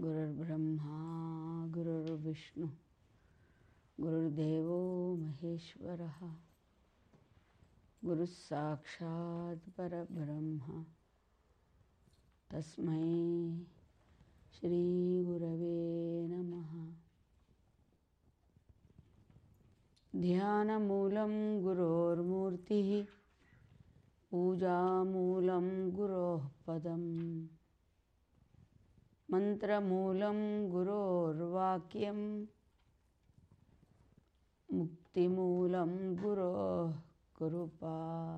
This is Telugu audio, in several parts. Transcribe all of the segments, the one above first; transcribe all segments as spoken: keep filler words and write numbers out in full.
गुरुर्ब्रह्मा गुरुर्विष्णु गुरुर्देवो महेश्वरः गुरुः साक्षात् परब्रह्म तस्मै श्री गुरवे नमः। ध्यानमूलं गुरोर्मूर्तिः पूजामूलं गुरोः पदम् मंत्रमूलं गुरोर्वाक्यं मुक्तिमूलं गुरोः कृपा।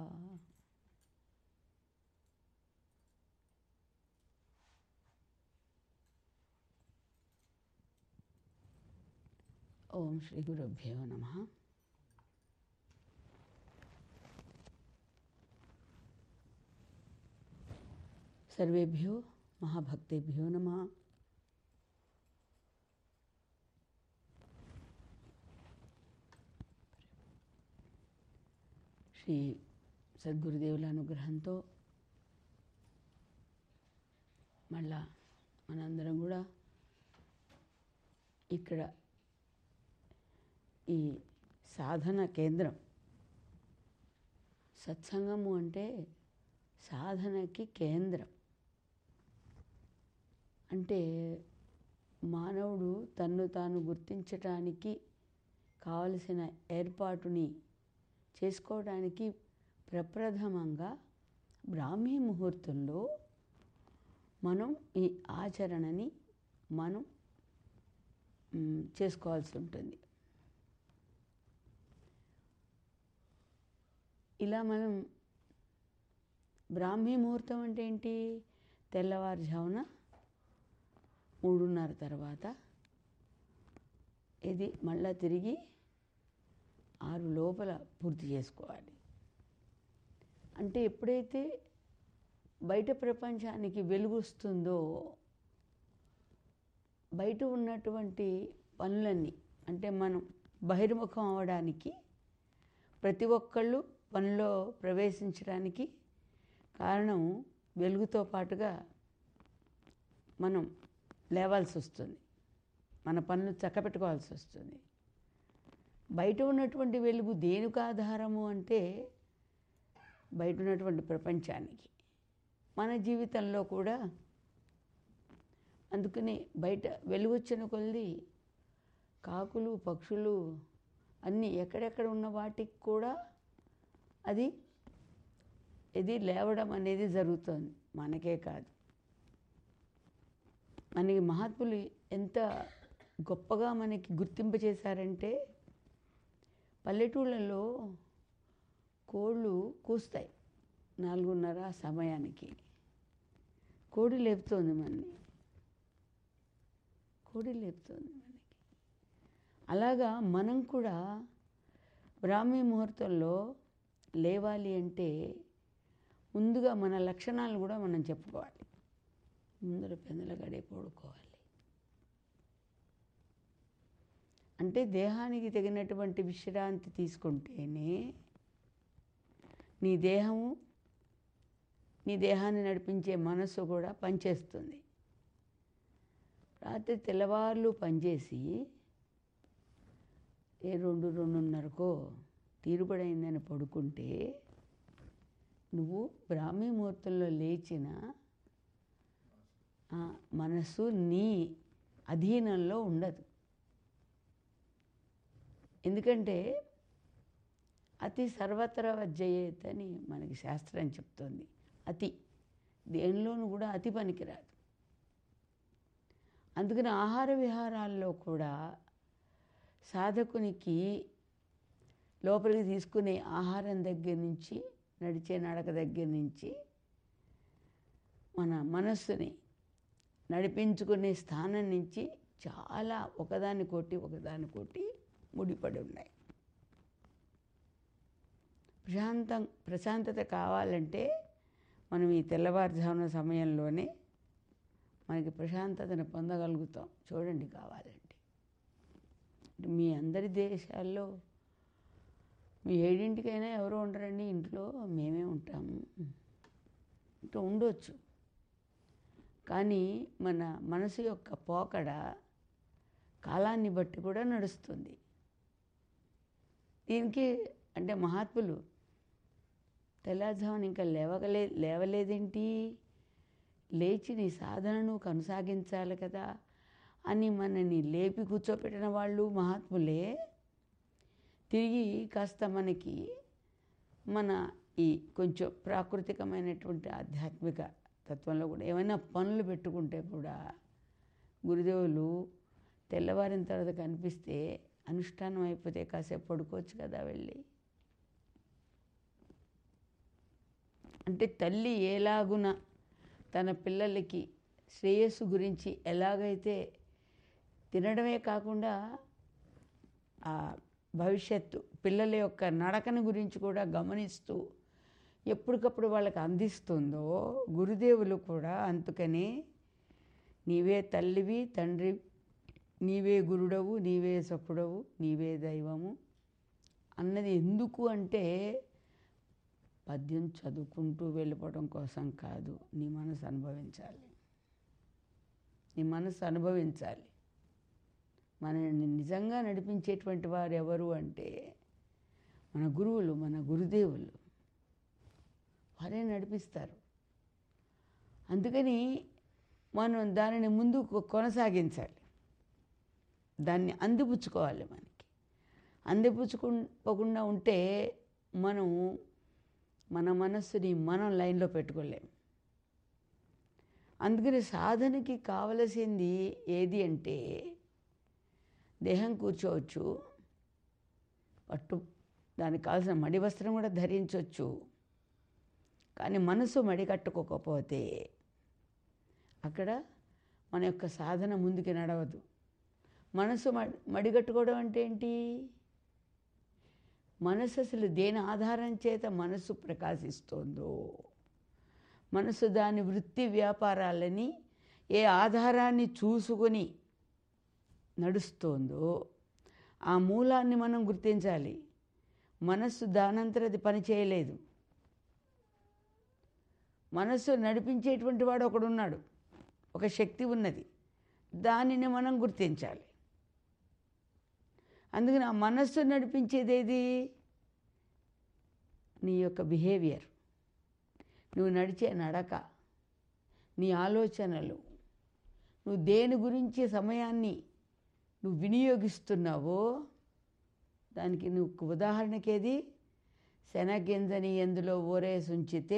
ओम श्री गुरुभ्यो नमः। सर्वेभ्यो महाभक्तेभ्यो नमः। శ్రీ సద్గురుదేవుల అనుగ్రహంతో మళ్ళా మనందరం కూడా ఇక్కడ ఈ సాధన కేంద్రం, సత్సంగము అంటే సాధనకి కేంద్రం. అంటే మానవుడు తన్ను తాను గుర్తించటానికి కావలసిన ఏర్పాటుని చేసుకోవడానికి ప్రప్రథమంగా బ్రాహ్మీ ముహూర్తంలో మనం ఈ ఆచరణని మనం చేసుకోవాల్సి ఉంటుంది. ఇలా మనం బ్రాహ్మీ ముహూర్తం అంటే ఏంటి? తెల్లవారుజామున మూడున్నర తర్వాత ఇది మళ్ళా తిరిగి ఆరు లోపల పూర్తి చేసుకోవాలి. అంటే ఎప్పుడైతే బయట ప్రపంచానికి వెలుగు వస్తుందో, బయట ఉన్నటువంటి పనులన్నీ, అంటే మనం బహిర్ముఖం అవడానికి, ప్రతి ఒక్కళ్ళు పనిలో ప్రవేశించడానికి కారణం వెలుగుతో పాటుగా మనం లేవాల్సి వస్తుంది, మన పనులు చక్కబెట్టుకోవాల్సి వస్తుంది. బయట ఉన్నటువంటి వెలుగు దేనికి ఆధారము అంటే బయట ఉన్నటువంటి ప్రపంచానికి, మన జీవితంలో కూడా. అందుకని బయట వెలుగు వచ్చిన కొలది కాకులు పక్షులు అన్నీ ఎక్కడెక్కడ ఉన్న వాటికి కూడా అది ఇది లేవడం అనేది జరుగుతుంది. మనకే కాదు, మనకి మహాత్ములు ఎంత గొప్పగా మనకి గుర్తింపచేశారంటే, పల్లెటూళ్ళలో కోళ్ళు కూస్తాయి నాలుగున్నర సమయానికి. కోడి లేపుతోంది మనని, కోడి లేపుతోంది మనకి. అలాగా మనం కూడా బ్రాహ్మీ ముహూర్తంలో లేవాలి అంటే ముందుగా మన లక్షణాలు కూడా మనం చెప్పుకోవాలి. ముందర పెందల గడే పడుకోవాలి. అంటే దేహానికి తగినటువంటి విశ్రాంతి తీసుకుంటేనే నీ దేహము, నీ దేహాన్ని నడిపించే మనస్సు కూడా పనిచేస్తుంది. రాత్రి తెల్లవార్లు పనిచేసి ఏ రెండు రెండున్నరకో తీరుబడైందని పడుకుంటే నువ్వు బ్రాహ్మీ ముహూర్తంలో లేచిన మనస్సు నీ అధీనంలో ఉండదు. ఎందుకంటే అతి సర్వత్ర వజ్జయేత్ అని మనకి శాస్త్రం చెప్తోంది. అతి దేనిలోనూ కూడా అతి పనికిరాదు. అందుకని ఆహార విహారాల్లో కూడా సాధకునికి లోపలికి తీసుకునే ఆహారం దగ్గర నుంచి, నడిచే నడక దగ్గర నుంచి, మన మనస్సుని నడిపించుకునే స్థానం నుంచి చాలా ఒకదాని కోటి ఒకదాని కోటి ముడిపడి ఉన్నాయి. ప్రశాంతం ప్రశాంతత కావాలంటే మనం ఈ తెల్లవారుజామున సమయంలోనే మనకి ప్రశాంతతను పొందగలుగుతాం. చూడండి, కావాలంటే మీ అందరి దేశాల్లో మీ ఏడింటికైనా ఎవరు ఉండరండి, ఇంట్లో మేమే ఉంటాము. ఇంట్లో ఉండొచ్చు, కానీ మన మనసు యొక్క పోకడ కాలాన్ని బట్టి కూడా నడుస్తుంది. దీనికి అంటే మహాత్ములు తెల్లారుజామున ఇంకా లేవగలే లేవలేదేంటి, లేచి నీ సాధనను కొనసాగించాలి కదా అని మనని లేపి కూర్చోపెట్టిన వాళ్ళు మహాత్ములే. తిరిగి కాస్త మనకి మన ఈ కొంచెం ప్రాకృతికమైనటువంటి ఆధ్యాత్మిక తత్వంలో కూడా ఏమైనా పనులు పెట్టుకుంటే కూడా గురుదేవులు తెల్లవారిన తర్వాత కనిపిస్తే అనుష్ఠానం అయిపోతే కాసేపు పడుకోవచ్చు కదా వెళ్ళి. అంటే తల్లి ఎలాగున తన పిల్లలకి శ్రేయస్సు గురించి ఎలాగైతే తినడమే కాకుండా ఆ భవిష్యత్తు పిల్లల యొక్క నడకను గురించి కూడా గమనిస్తూ ఎప్పటికప్పుడు వాళ్ళకి అందిస్తుందో, గురుదేవులు కూడా అందుకనే నీవే తల్లివి తండ్రి, నీవే గురుడవు, నీవే సఖుడవు, నీవే దైవము అన్నది ఎందుకు అంటే పద్యం చదువుకుంటూ వెళ్ళిపోవడం కోసం కాదు, నీ మనసు అనుభవించాలి. నీ మనసు అనుభవించాలి. మనల్ని నిజంగా నడిపించేటువంటి వారు ఎవరు అంటే మన గురువులు, మన గురుదేవులు. వారే నడిపిస్తారు. అందుకని మనం దానిని ముందుకు కొనసాగించాలి, దాన్ని అందిపుచ్చుకోవాలి. మనకి అందిపుచ్చుకోకుండా ఉంటే మనం మన మనస్సుని మనం లైన్లో పెట్టుకోలేము. అందుకని సాధనకి కావలసింది ఏది అంటే దేహం కూర్చోవచ్చు, పట్టు దానికి కావాల్సిన మడి వస్త్రం కూడా ధరించవచ్చు. కానీ మనసు మడి కట్టుకోకపోతే అక్కడ మన యొక్క సాధన ముందుకు నడవదు. మనసు మడి మడిగట్టుకోవడం అంటే ఏంటి? మనసు అసలు దేని ఆధారం చేత మనసు ప్రకాశిస్తోందో, మనసు దాని వృత్తి వ్యాపారాలని ఏ ఆధారాన్ని చూసుకొని నడుస్తోందో ఆ మూలాన్ని మనం గుర్తించాలి. మనస్సు దానంతరది పని చేయలేదు. మనస్సు నడిపించేటువంటి వాడు ఒకడున్నాడు, ఒక శక్తి ఉన్నది, దానిని మనం గుర్తించాలి. అందుకని ఆ మనస్సు నడిపించేదేది? నీ యొక్క బిహేవియర్, నువ్వు నడిచే నడక, నీ ఆలోచనలు, నువ్వు దేని గురించి సమయాన్ని నువ్వు వినియోగిస్తున్నావో దానికి నువ్వు ఉదాహరణకేది, శనగింజని ఎందులో ఓరేసి ఉంచితే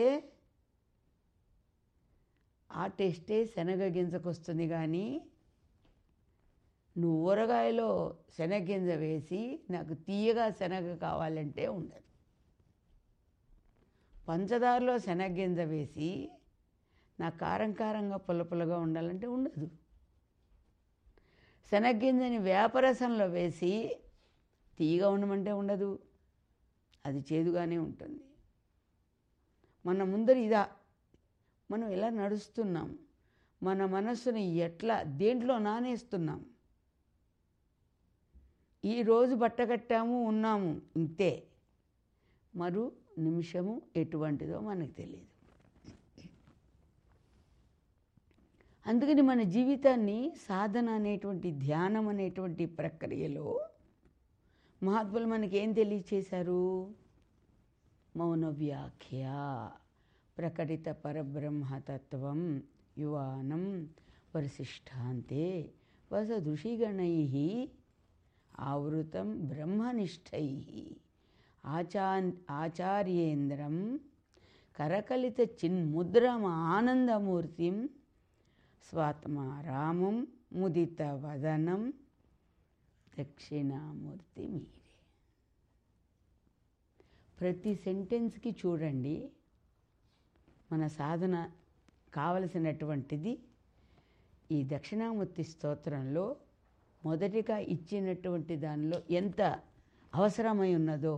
ఆ టేస్టే శనగ గింజకు వస్తుంది. కానీ నువ్వు ఊరగాయలో శనగింజ వేసి నాకు తీయగా శనగ కావాలంటే ఉండదు. పంచదారలో శనగింజ వేసి నాకు కారం కారంగా పుల్ల పుల్లగా ఉండాలంటే ఉండదు. శనగింజని వేపరసంలో వేసి తీయగా ఉండమంటే ఉండదు, అది చేదుగానే ఉంటుంది. మన ముందర ఇదా మనం ఎలా నడుస్తున్నాం, మన మనస్సుని ఎట్లా దేంట్లో నానేస్తున్నాం. ఈరోజు బట్టకట్టాము ఉన్నాము ఇంతే, మరు నిమిషము ఎటువంటిదో మనకు తెలియదు. అందుకని మన జీవితాన్ని సాధన అనేటువంటి ధ్యానం అనేటువంటి ప్రక్రియలో మహాత్ములు మనకేం తెలియచేశారు? మౌన వ్యాఖ్య, ప్రకటిత పరబ్రహ్మతత్వం యువానం వరిశిష్టాంతే వసదృషిగణై ఆవృతం బ్రహ్మనిష్టై ఆచా ఆచార్యేంద్రం కరకలిత చిన్ముద్రం ఆనందమూర్తిం స్వాత్మారామం ముదిత వదనం దక్షిణామూర్తి మీరే. ప్రతి సెంటెన్స్కి చూడండి, మన సాధన కావలసినటువంటిది ఈ దక్షిణామూర్తి స్తోత్రంలో మొదటిగా ఇచ్చినటువంటి దానిలో ఎంత అవసరమై ఉన్నదో.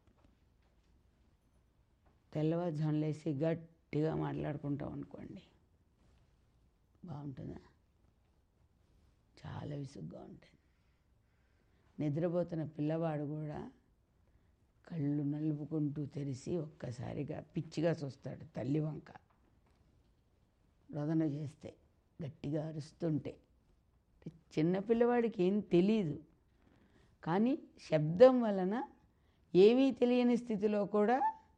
తెల్లవారుజామున లేసి గట్టిగా మాట్లాడుకుంటాం అనుకోండి, బాగుంటుందా? చాలా విసుగ్గా ఉంటుంది. నిద్రపోతున్న పిల్లవాడు కూడా కళ్ళు నలుపుకుంటూ తెరిచి ఒక్కసారిగా పిచ్చిగా చూస్తాడు తల్లి వంక రోదన చేస్తే. గట్టిగా అరుస్తుంటే. చిన్నపిల్లవాడికి ఏం తెలీదు, కానీ శబ్దం వలన ఏమీ తెలియని స్థితిలో కూడా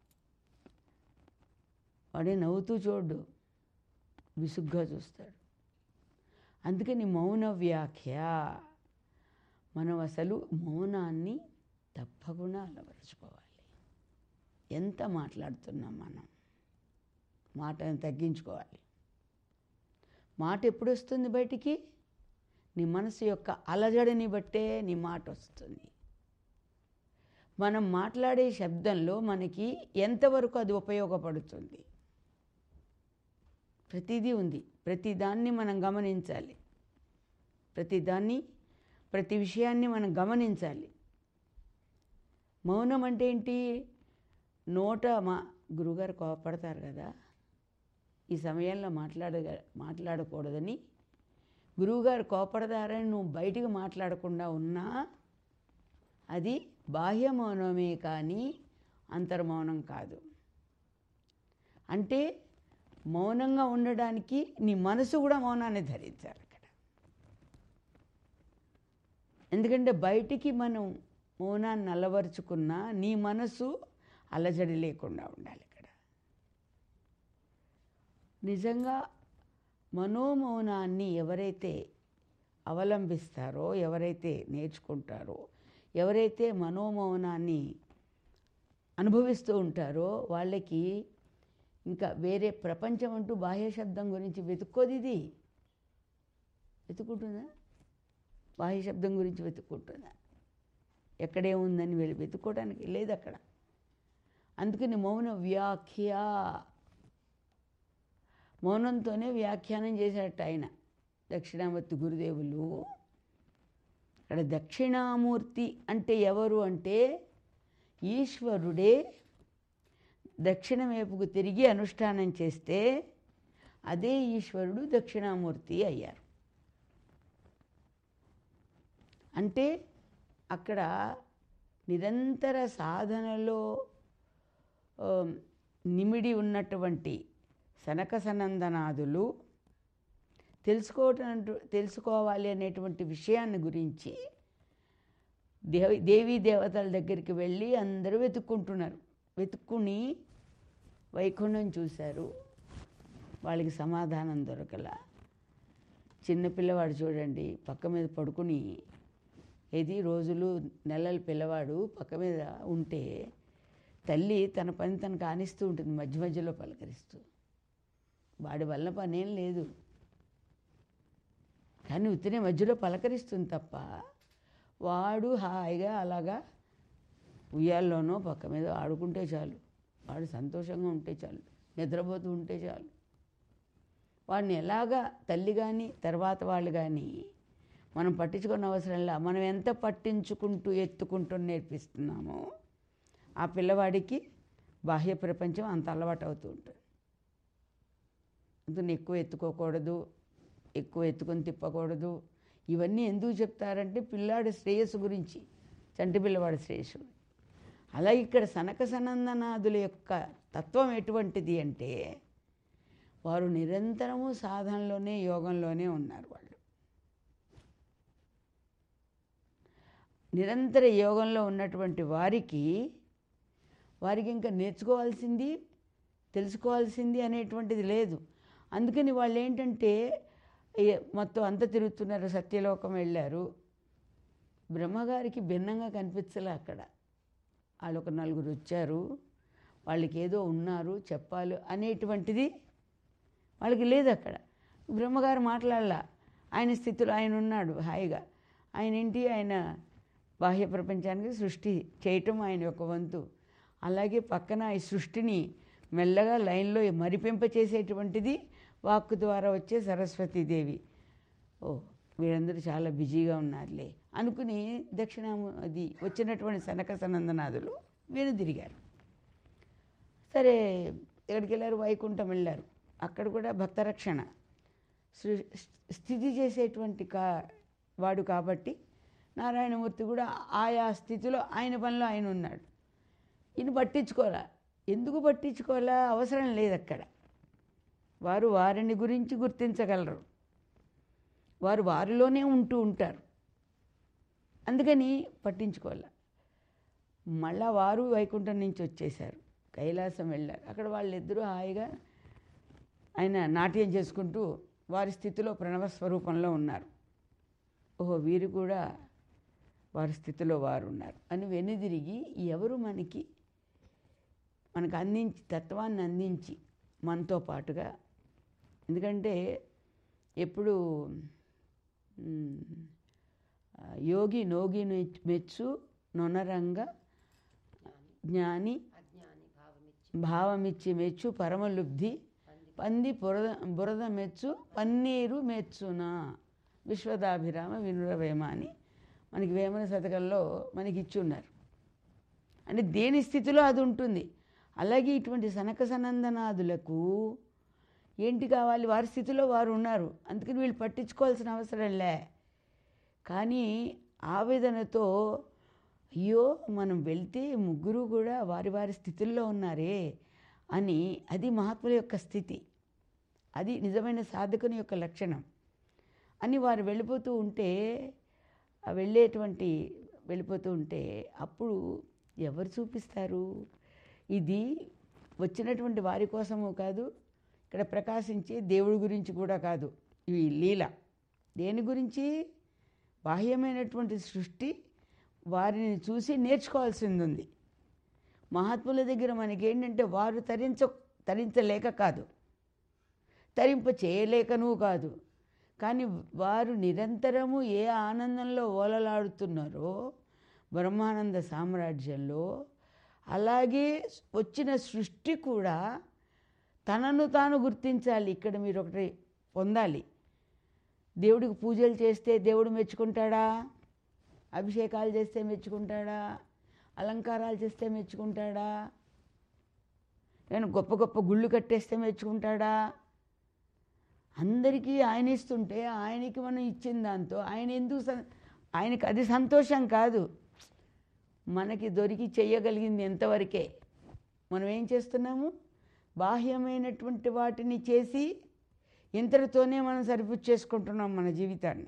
వాడే నవ్వుతూ చూడు, విసుగ్గా చూస్తాడు. అందుకని మౌన వ్యాఖ్య, మనం అసలు మౌనాన్ని తప్పకుండా అలవరుచుకోవాలి. ఎంత మాట్లాడుతున్నాం మనం, మాటను తగ్గించుకోవాలి. మాట ఎప్పుడు వస్తుంది బయటికి? నీ మనసు యొక్క అలజడిని బట్టే నీ మాట వస్తుంది. మనం మాట్లాడే శబ్దంలో మనకి ఎంతవరకు అది ఉపయోగపడుతుంది? ప్రతిదీ ఉంది. ప్రతిదాన్ని మనం గమనించాలి. ప్రతిదాన్ని ప్రతి విషయాన్ని మనం గమనించాలి. మౌనం అంటే ఏంటి? నోట మా గురుగారు కోపడతారు కదా, ఈ సమయంలో మాట్లాడ మాట్లాడకూడదని గురువుగారు కోపడతారని నువ్వు బయటికి మాట్లాడకుండా ఉన్నా అది బాహ్య మౌనమే కానీ అంతర్మౌనం కాదు. అంటే మౌనంగా ఉండడానికి నీ మనసు కూడా మౌనాన్ని ధరించాలి అక్కడ. ఎందుకంటే బయటికి మనం మౌనాన్ని అలవరుచుకున్నా నీ మనసు అలజడి లేకుండా ఉండాలి ఇక్కడ. నిజంగా మనోమౌనాన్ని ఎవరైతే అవలంబిస్తారో, ఎవరైతే నేర్చుకుంటారో, ఎవరైతే మనోమౌనాన్ని అనుభవిస్తూ ఉంటారో వాళ్ళకి ఇంకా వేరే ప్రపంచం అంటూ బాహ్య శబ్దం గురించి వెతుక్కోదు. ఇది వెతుక్కుంటుందా? బాహ్య శబ్దం గురించి వెతుక్కుంటుందా? ఎక్కడే ఉందని వెళ్ళి వెతుక్కోవడానికి లేదు అక్కడ. అందుకని మౌన వ్యాఖ్య, మౌనంతోనే వ్యాఖ్యానం చేశారట ఆయన దక్షిణామూర్తి గురుదేవులు. అక్కడ దక్షిణామూర్తి అంటే ఎవరు అంటే ఈశ్వరుడే దక్షిణ వైపుకు తిరిగి అనుష్ఠానం చేస్తే అదే ఈశ్వరుడు దక్షిణామూర్తి అయ్యారు. అంటే అక్కడ నిరంతర సాధనలో నిమిడి ఉన్నటువంటి సనక సనందనాదులు తెలుసుకోవటం తెలుసుకోవాలి అనేటువంటి విషయాన్ని గురించి దేవి దేవీ దేవతల దగ్గరికి వెళ్ళి అందరూ వెతుక్కుంటున్నారు. వెతుక్కుని వైకుంఠం చూశారు, వాళ్ళకి సమాధానం దొరకల. చిన్నపిల్లవాడు చూడండి పక్క మీద పడుకుని, ఏది రోజులు నెలల పిల్లవాడు పక్క మీద ఉంటే తల్లి తన పని తను కానిస్తూ ఉంటుంది, మధ్య మధ్యలో పలకరిస్తూ. వాడి వల్ల పనేం లేదు, కానీ ఉత్తనే మధ్యలో పలకరిస్తుంది తప్ప వాడు హాయిగా అలాగా ఉయ్యాల్లోనో పక్క మీద ఆడుకుంటే చాలు, వాడు సంతోషంగా ఉంటే చాలు, నిద్రపోతూ ఉంటే చాలు. వాడిని ఎలాగా తల్లి కానీ తర్వాత వాళ్ళు కానీ మనం పట్టించుకున్న అవసరంలా మనం ఎంత పట్టించుకుంటూ ఎత్తుకుంటూ నేర్పిస్తున్నామో ఆ పిల్లవాడికి బాహ్య ప్రపంచం అంత అలవాటు అవుతూ ఉంటుంది. అందుకని ఎక్కువ ఎత్తుకోకూడదు, ఎక్కువ ఎత్తుకొని తిప్పకూడదు. ఇవన్నీ ఎందుకు చెప్తారంటే పిల్లాడి శ్రేయస్సు గురించి, చంటి పిల్లవాడి శ్రేయస్సు. అలాగే ఇక్కడ సనక సనందనాదుల యొక్క తత్వం ఎటువంటిది అంటే వారు నిరంతరము సాధనలోనే యోగంలోనే ఉన్నారు. వాళ్ళు నిరంతర యోగంలో ఉన్నటువంటి వారికి వారికి ఇంకా నేర్చుకోవాల్సింది తెలుసుకోవాల్సింది అనేటువంటిది లేదు. అందుకని వాళ్ళు ఏంటంటే మొత్తం అంతా తిరుగుతున్నారు, సత్యలోకం వెళ్ళారు. బ్రహ్మగారికి భిన్నంగా కనిపించలే అక్కడ. వాళ్ళు ఒక నలుగురు వచ్చారు, వాళ్ళకి ఏదో ఉన్నారు చెప్పాలి అనేటువంటిది వాళ్ళకి లేదు అక్కడ. బ్రహ్మగారు మాట్లాడాల, ఆయన స్థితిలో ఆయన ఉన్నాడు హాయిగా. ఆయన ఏంటి, ఆయన బాహ్య ప్రపంచానికి సృష్టి చేయటం ఆయన యొక్క వంతు. అలాగే పక్కన ఈ సృష్టిని మెల్లగా లైన్లో మరిపింపచేసేటువంటిది వాక్కు ద్వారా వచ్చే సరస్వతీదేవి. ఓ వీరందరూ చాలా బిజీగా ఉన్నారులే అనుకుని దక్షిణాము అది వచ్చినటువంటి సనక సనందనాదులు వీరు తిరిగారు. సరే ఎక్కడికి వెళ్ళారు? వైకుంఠం వెళ్ళారు. అక్కడ కూడా భక్తరక్షణ స్థితి చేసేటువంటి కా వాడు కాబట్టి నారాయణమూర్తి కూడా ఆయా స్థితిలో ఆయన పనిలో ఆయన ఉన్నాడు. ఈయన పట్టించుకోవాలా. ఎందుకు పట్టించుకోవాలా? అవసరం లేదు అక్కడ. వారు వారిని గురించి గుర్తించగలరు, వారు వారిలోనే ఉంటూ ఉంటారు. అందుకని పట్టించుకోవాలి. మళ్ళా వారు వైకుంఠం నుంచి వచ్చేశారు, కైలాసం వెళ్ళారు. అక్కడ వాళ్ళిద్దరూ హాయిగా ఆయన నాట్యం చేసుకుంటూ వారి స్థితిలో ప్రణవ స్వరూపంలో ఉన్నారు. ఓహో, వీరు కూడా వారి స్థితిలో వారు ఉన్నారు అని వెనుదిరిగి ఎవరు మనకి మనకు అందించి తత్వాన్ని అందించి మనతో పాటుగా. ఎందుకంటే ఎప్పుడు యోగి నోగి మెచ్చు నొనరంగ జ్ఞాని భావమిచ్చి మెచ్చు పరమలుబ్ధి పంది బురద బురద మెచ్చు పన్నీరు మెచ్చునా విశ్వదాభిరామ వినురవేమ అని మనకి వేమన శతకంలో మనకి ఇచ్చి ఉన్నారు. అంటే దేని స్థితిలో అది ఉంటుంది. అలాగే ఇటువంటి సనక సనందనాదులకు ఏంటి కావాలి, వారి స్థితిలో వారు ఉన్నారు. అందుకని వీళ్ళు పట్టించుకోవాల్సిన అవసరం లే. కానీ ఆవేదనతో అయ్యో మనం వెళ్తే ముగ్గురు కూడా వారి వారి స్థితుల్లో ఉన్నారే అని, అది మహాత్ముల యొక్క స్థితి, అది నిజమైన సాధకుని యొక్క లక్షణం అని వారు వెళ్ళిపోతూ ఉంటే, వెళ్ళేటువంటి వెళ్ళిపోతూ ఉంటే అప్పుడు ఎవరు చూపిస్తారు? ఇది వచ్చినటువంటి వారి కోసము కాదు, ఇక్కడ ప్రకాశించే దేవుడి గురించి కూడా కాదు. ఇవి లీల దేని గురించి? బాహ్యమైనటువంటి సృష్టి వారిని చూసి నేర్చుకోవాల్సింది ఉంది. మహాత్ముల దగ్గర మనకేంటంటే వారు తరించ తరించలేక కాదు, తరింప చేయలేకనూ కాదు, కానీ వారు నిరంతరము ఏ ఆనందంలో ఓలలాడుతున్నారో బ్రహ్మానంద సామ్రాజ్యంలో, అలాగే వచ్చిన సృష్టి కూడా తనను తాను గుర్తించాలి. ఇక్కడ మీరు ఒకటి పొందాలి. దేవుడికి పూజలు చేస్తే దేవుడు మెచ్చుకుంటాడా? అభిషేకాలు చేస్తే మెచ్చుకుంటాడా? అలంకారాలు చేస్తే మెచ్చుకుంటాడా? నేను గొప్ప గొప్ప గుళ్ళు కట్టేస్తే మెచ్చుకుంటాడా? అందరికీ ఆయన ఇస్తుంటే ఆయనకి మనం ఇచ్చిన దాంతో ఆయన ఎందుకు ఆయనకి అది సంతోషం కాదు. మనకి దొరికి చెయ్యగలిగింది ఎంతవరకే. మనం ఏం చేస్తున్నాము? బాహ్యమైనటువంటి వాటిని చేసి ఇంతటితోనే మనం సరిపుచ్చి చేసుకుంటున్నాం మన జీవితాన్ని.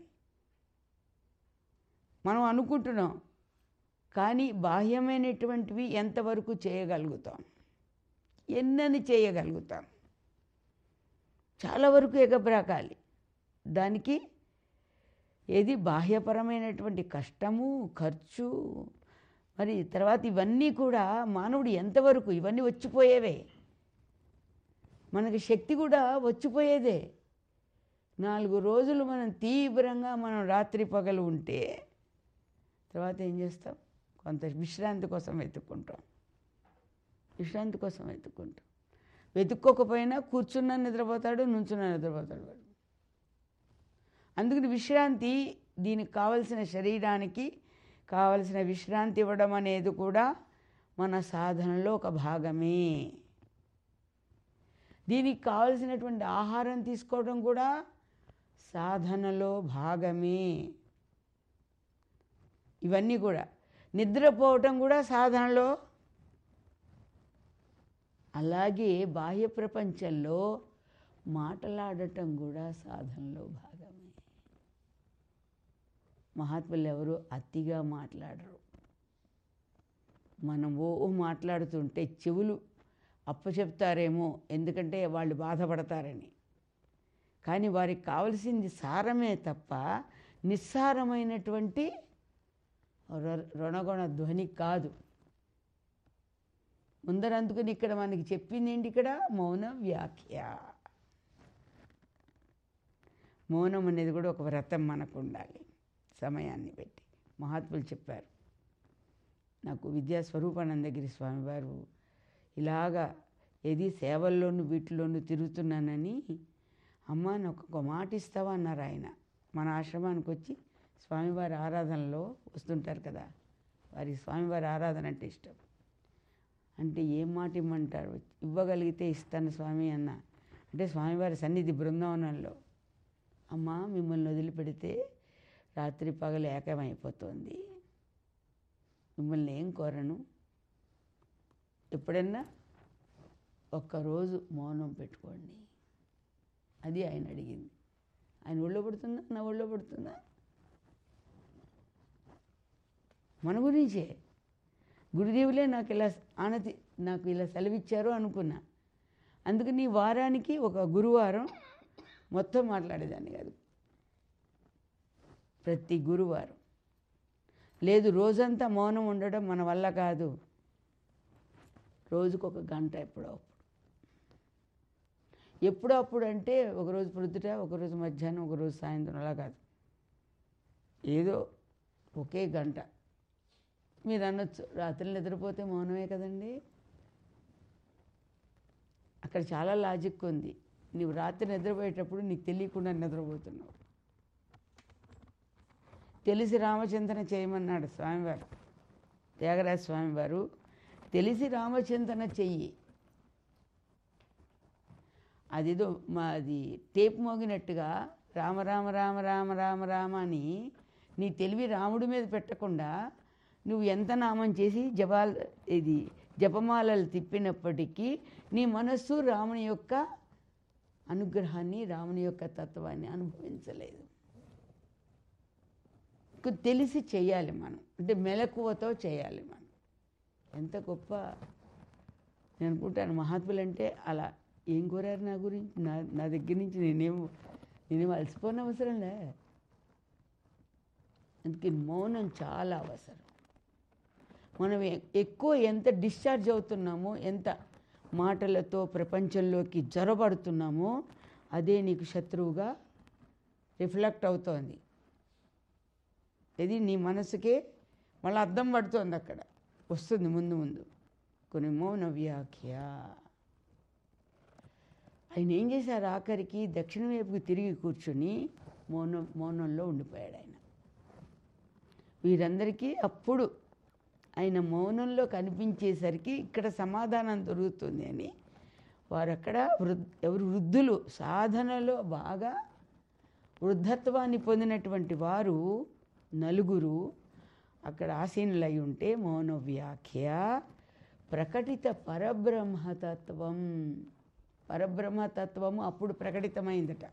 మనం అనుకుంటున్నాం, కానీ బాహ్యమైనటువంటివి ఎంతవరకు చేయగలుగుతాం? ఎన్నని చేయగలుగుతాం? చాలా వరకు ఎగబ్రాకాలి. దానికి ఏది బాహ్యపరమైనటువంటి కష్టము, ఖర్చు, మరి తర్వాత ఇవన్నీ కూడా మానవుడు ఎంతవరకు, ఇవన్నీ వచ్చిపోయేవే. మనకి శక్తి కూడా వచ్చిపోయేదే. నాలుగు రోజులు మనం తీవ్రంగా మనం రాత్రి పగలు ఉంటే తర్వాత ఏం చేస్తాం? కొంత విశ్రాంతి కోసం వెతుక్కుంటాం, విశ్రాంతి కోసం వెతుక్కుంటాం. వెతుక్కోకపోయినా కూర్చున్నా నిద్రపోతాడు, నుంచున్నా నిద్రపోతాడు వాడు. అందుకని విశ్రాంతి, దీనికి కావలసిన శరీరానికి కావలసిన విశ్రాంతి ఇవ్వడం అనేది కూడా మన సాధనలో ఒక భాగమే. దీనికి కావలసినటువంటి ఆహారం తీసుకోవడం కూడా సాధనలో భాగమే. ఇవన్నీ కూడా, నిద్రపోవటం కూడా సాధనలో. అలాగే బాహ్య ప్రపంచంలో మాటలాడటం కూడా సాధనలో భాగమే. మహాత్ములు ఎవరు అతిగా మాట్లాడరు. మనం ఓ మాట్లాడుతుంటే చెవులు అప్పచెప్తారేమో, ఎందుకంటే వాళ్ళు బాధపడతారని. కానీ వారికి కావలసింది సారమే తప్ప నిస్సారమైనటువంటి రుణగుణ ధ్వని కాదు. ముందర అందుకని ఇక్కడ మనకి చెప్పింది ఏంటి? ఇక్కడ మౌన వ్యాఖ్య. మౌనం అనేది కూడా ఒక వ్రతం మనకు ఉండాలి. సమయాన్ని పెట్టి మహాత్ములు చెప్పారు. నాకు విద్యా స్వరూపానందగిరి స్వామివారు ఇలాగా ఏది సేవల్లోనూ వీటిలోనూ తిరుగుతున్నానని, అమ్మ నాకు ఒక మాట ఇస్తావా అన్నారు ఆయన. మన ఆశ్రమానికి వచ్చి స్వామివారి ఆరాధనలో వస్తుంటారు కదా, వారి స్వామివారి ఆరాధన అంటే ఇష్టం. అంటే ఏం మాట ఇమ్మంటారు? ఇవ్వగలిగితే ఇస్తాను స్వామి అన్న. అంటే స్వామివారి సన్నిధి బృందావనంలో, అమ్మ మిమ్మల్ని వదిలిపెడితే రాత్రి పగలు ఏకమైపోతుంది, మిమ్మల్ని ఏం కోరను, ఎప్పుడన్నా ఒక్కరోజు మౌనం పెట్టుకోండి. అది ఆయన అడిగింది. ఆయన ఒళ్ళో పడుతుందా, నా ఒళ్ళో పడుతుందా? మన గురించే. గురుదేవులే నాకు ఇలా ఆనతి నాకు ఇలా సెలవిచ్చారు అనుకున్నా. అందుకని వారానికి ఒక గురువారం మొత్తం మాట్లాడేదాన్ని కాదు, ప్రతి గురువారం. లేదు రోజంతా మౌనం ఉండడం మన వల్ల కాదు, రోజుకొక గంట ఎప్పుడో అప్పుడు. ఎప్పుడో అప్పుడు అంటే ఒకరోజు పొద్దుట, ఒకరోజు మధ్యాహ్నం, ఒకరోజు సాయంత్రం, అలా కాదు. ఏదో ఒకే గంట. మీరు అనొచ్చు రాత్రి నిద్రపోతే మౌనమే కదండి. అక్కడ చాలా లాజిక్ ఉంది. నువ్వు రాత్రి నిద్రపోయేటప్పుడు నీకు తెలియకుండా నిద్రపోతున్నావు. తెలిసి రామచింతన చేయమన్నాడు స్వామివారు, త్యాగరాజ స్వామివారు. తెలిసి రామచింతన చెయ్యి. అదేదో మాది టేప్ మోగినట్టుగా రామ రామ రామ రామ రామ రామ అని నీ తెలివి రాముడి మీద పెట్టకుండా నువ్వు ఎంత నామం చేసి జపాల్ ఇది జపమాలలు తిప్పినప్పటికీ నీ మనస్సు రాముని యొక్క అనుగ్రహాన్ని, రాముని యొక్క తత్వాన్ని అనుభవించలేదు. తెలిసి చేయాలి మనం, అంటే మెలకువతో చేయాలి మనం. ఎంత గొప్ప. నేను అనుకుంటాను మహాత్ములంటే అలా. ఏం కోరారు నా గురించి, నా నా దగ్గర నుంచి నేనేం నేనేం అలసిపోయిన అవసరంలే. అందుకే మౌనం చాలా అవసరం. మనం ఎక్కువ ఎంత డిశ్చార్జ్ అవుతున్నామో, ఎంత మాటలతో ప్రపంచంలోకి జొరబడుతున్నామో, అదే నీకు శత్రువుగా రిఫ్లెక్ట్ అవుతోంది. ఇది నీ మనసుకే మళ్ళీ అర్థం పడుతోంది, అక్కడ వస్తుంది ముందు ముందు. కొన్ని మౌన వ్యాఖ్య. ఆయన ఏం చేశారు, ఆఖరికి దక్షిణ వైపుకి తిరిగి కూర్చొని మౌనం మౌనంలో ఉండిపోయాడు ఆయన. వీరందరికీ అప్పుడు ఆయన మౌనంలో కనిపించేసరికి ఇక్కడ సమాధానం దొరుకుతుంది అని వారు అక్కడ వృద్ ఎవరు వృద్ధులు, సాధనలో బాగా వృద్ధత్వాన్ని పొందినటువంటి వారు నలుగురు అక్కడ ఆసీనులై ఉంటే మౌన వ్యాఖ్య ప్రకటిత పరబ్రహ్మతత్వం. పరబ్రహ్మతత్వము అప్పుడు ప్రకటితమైందట.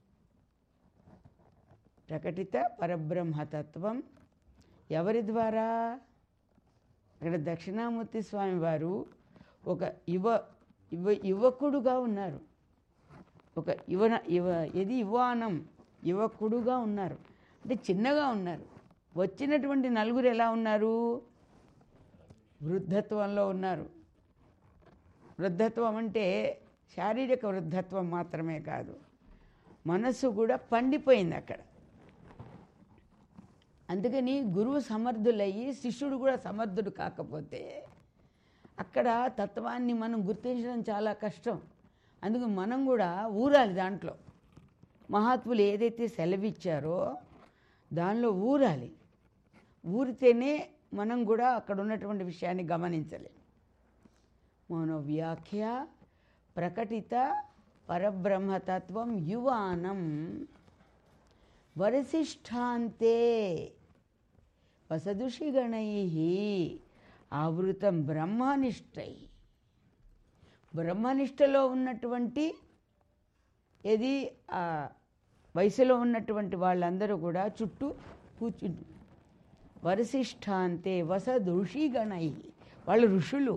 ప్రకటిత పరబ్రహ్మతత్వం ఎవరి ద్వారా? అక్కడ దక్షిణామూర్తి స్వామి వారు ఒక యువ యువ యువకుడుగా ఉన్నారు. ఒక యువన యువ ఇది యువానం యువకుడుగా ఉన్నారు, అంటే చిన్నగా ఉన్నారు. వచ్చినటువంటి నలుగురు ఎలా ఉన్నారు? వృద్ధత్వంలో ఉన్నారు. వృద్ధత్వం అంటే శారీరక వృద్ధత్వం మాత్రమే కాదు, మనస్సు కూడా పండిపోయింది అక్కడ. అందుకని గురువు సమర్థులయ్యి శిష్యుడు కూడా సమర్థుడు కాకపోతే అక్కడ తత్వాన్ని మనం గుర్తించడం చాలా కష్టం. అందుకు మనం కూడా ఊరాలి దాంట్లో. మహాత్ములు ఏదైతే సెలవిచ్చారో దానిలో ఊరాలి. ఊరితేనే మనం కూడా అక్కడ ఉన్నటువంటి విషయాన్ని గమనించలేం. మౌన వ్యాఖ్య ప్రకటిత పరబ్రహ్మతత్వం యువానం వరసిష్ఠాంతే వసదుషిగణై ఆవృతం బ్రహ్మనిష్టై. బ్రహ్మనిష్టలో ఉన్నటువంటి ఏది ఆ వయసులో ఉన్నటువంటి వాళ్ళందరూ కూడా చుట్టూ కూర్చుంటు వరసిష్ఠాంతే వసదుషిగణై, వాళ్ళు ఋషులు.